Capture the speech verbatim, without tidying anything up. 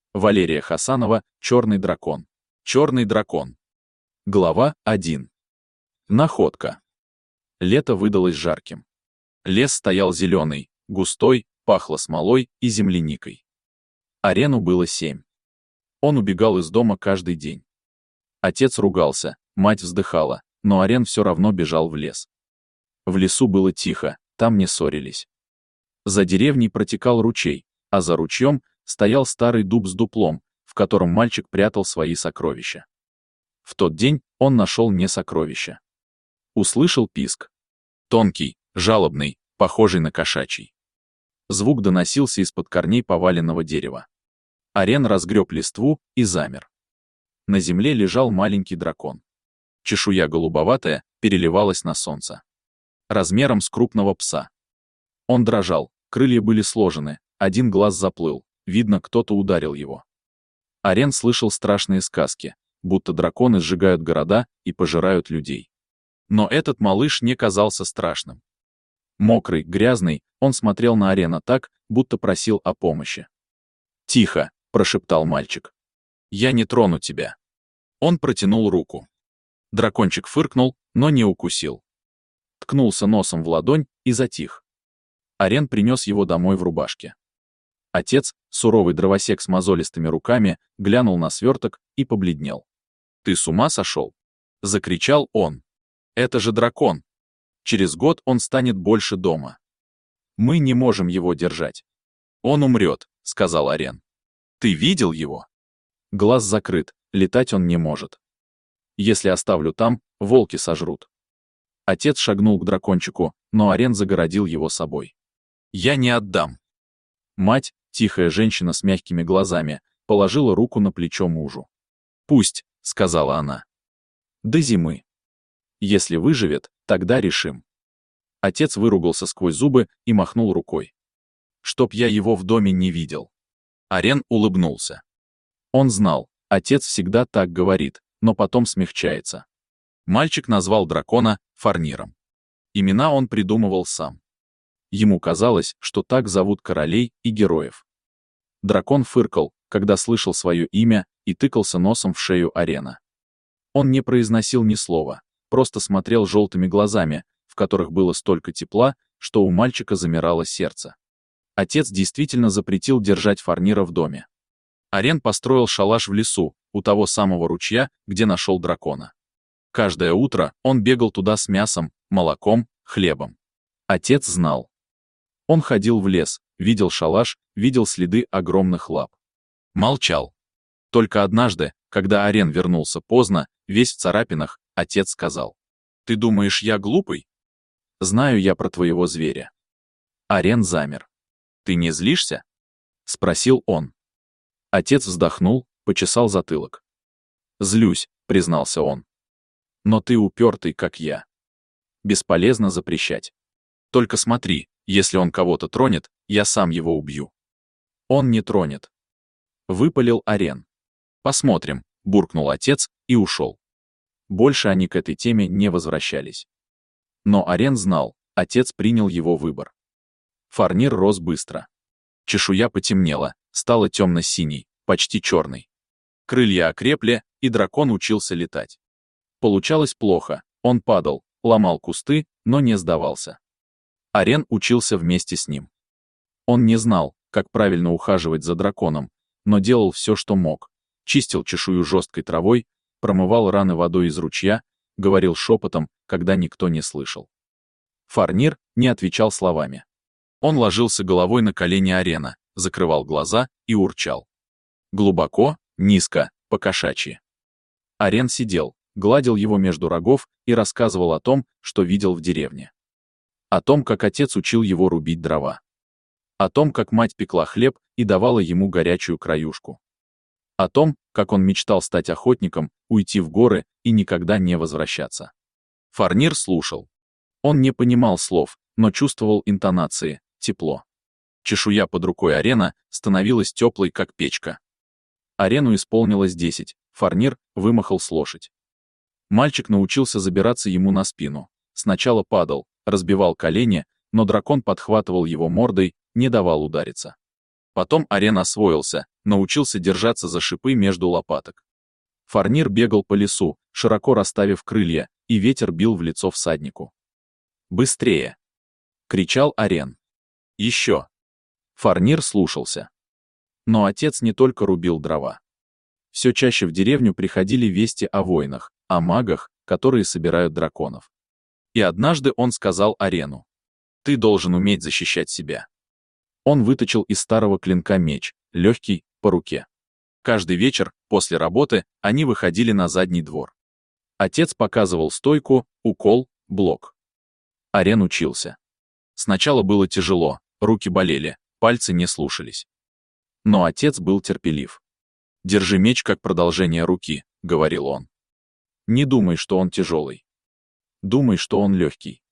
Валерия Хасанова «Черный дракон». Черный дракон. Глава один. Находка. Лето выдалось жарким. Лес стоял зеленый, густой, пахло смолой и земляникой. Арену было семь. Он убегал из дома каждый день. Отец ругался, мать вздыхала, но Арен все равно бежал в лес. В лесу было тихо, там не ссорились. За деревней протекал ручей, а за ручьем стоял старый дуб с дуплом, в котором мальчик прятал свои сокровища. В тот день он нашел не сокровища. Услышал писк. Тонкий, жалобный, похожий на кошачий. Звук доносился из-под корней поваленного дерева. Арен разгреб листву и замер. На земле лежал маленький дракон. Чешуя голубоватая переливалась на солнце. Размером с крупного пса. Он дрожал, крылья были сложены, один глаз заплыл, видно, кто-то ударил его. Арен слышал страшные сказки, будто драконы сжигают города и пожирают людей. Но этот малыш не казался страшным. Мокрый, грязный, он смотрел на Арена так, будто просил о помощи. «Тихо», — прошептал мальчик. «Я не трону тебя». Он протянул руку. Дракончик фыркнул, но не укусил. Ткнулся носом в ладонь и затих. Арен принес его домой в рубашке. Отец, суровый дровосек с мозолистыми руками, глянул на сверток и побледнел. «Ты с ума сошел?» — закричал он. «Это же дракон! Через год он станет больше дома. Мы не можем его держать. Он умрет», — сказал Арен. «Ты видел его?» Глаз закрыт, летать он не может. «Если оставлю там, волки сожрут». Отец шагнул к дракончику, но Арен загородил его собой. «Я не отдам». Мать, тихая женщина с мягкими глазами, положила руку на плечо мужу. «Пусть», — сказала она. «До зимы. Если выживет, тогда решим». Отец выругался сквозь зубы и махнул рукой. «Чтоб я его в доме не видел». Арен улыбнулся. Он знал, отец всегда так говорит, но потом смягчается. Мальчик назвал дракона Фарниром. Имена он придумывал сам. Ему казалось, что так зовут королей и героев. Дракон фыркал, когда слышал свое имя, и тыкался носом в шею Арена. Он не произносил ни слова, просто смотрел желтыми глазами, в которых было столько тепла, что у мальчика замирало сердце. Отец действительно запретил держать Фарнира в доме. Арен построил шалаш в лесу, у того самого ручья, где нашел дракона. Каждое утро он бегал туда с мясом, молоком, хлебом. Отец знал. Он ходил в лес, видел шалаш, видел следы огромных лап. Молчал. Только однажды, когда Арен вернулся поздно, весь в царапинах, отец сказал: «Ты думаешь, я глупый? Знаю я про твоего зверя». Арен замер. «Ты не злишься?» — спросил он. Отец вздохнул, почесал затылок. «Злюсь», — признался он. «Но ты упертый, как я. Бесполезно запрещать. Только смотри, если он кого-то тронет, я сам его убью». «Он не тронет», — выпалил Арен. «Посмотрим», — буркнул отец и ушел. Больше они к этой теме не возвращались. Но Арен знал, отец принял его выбор. Фарнир рос быстро. Чешуя потемнела, стала темно-синей, почти черной. Крылья окрепли, и дракон учился летать. Получалось плохо, он падал, ломал кусты, но не сдавался. Арен учился вместе с ним. Он не знал, как правильно ухаживать за драконом, но делал все, что мог. Чистил чешую жесткой травой, промывал раны водой из ручья, говорил шепотом, когда никто не слышал. Фарнир не отвечал словами. Он ложился головой на колени Арена, закрывал глаза и урчал. Глубоко, низко, по-кошачьи. Арен сидел, гладил его между рогов и рассказывал о том, что видел в деревне. О том, как отец учил его рубить дрова. О том, как мать пекла хлеб и давала ему горячую краюшку. О том, как он мечтал стать охотником, уйти в горы и никогда не возвращаться. Фарнир слушал. Он не понимал слов, но чувствовал интонации, тепло. Чешуя под рукой Арена становилась теплой, как печка. Арену исполнилось десять, Фарнир вымахал с лошадь. Мальчик научился забираться ему на спину. Сначала падал, разбивал колени, но дракон подхватывал его мордой, не давал удариться. Потом Арен освоился, научился держаться за шипы между лопаток. Фарнир бегал по лесу, широко расставив крылья, и ветер бил в лицо всаднику. «Быстрее!» — кричал Арен. «Еще!» Фарнир слушался. Но отец не только рубил дрова. Все чаще в деревню приходили вести о воинах, о магах, которые собирают драконов. И однажды он сказал Арену: «Ты должен уметь защищать себя». Он выточил из старого клинка меч, легкий, по руке. Каждый вечер, после работы, они выходили на задний двор. Отец показывал стойку, укол, блок. Арен учился. Сначала было тяжело, руки болели, пальцы не слушались. Но отец был терпелив. «Держи меч как продолжение руки», — говорил он. «Не думай, что он тяжелый. Думай, что он легкий».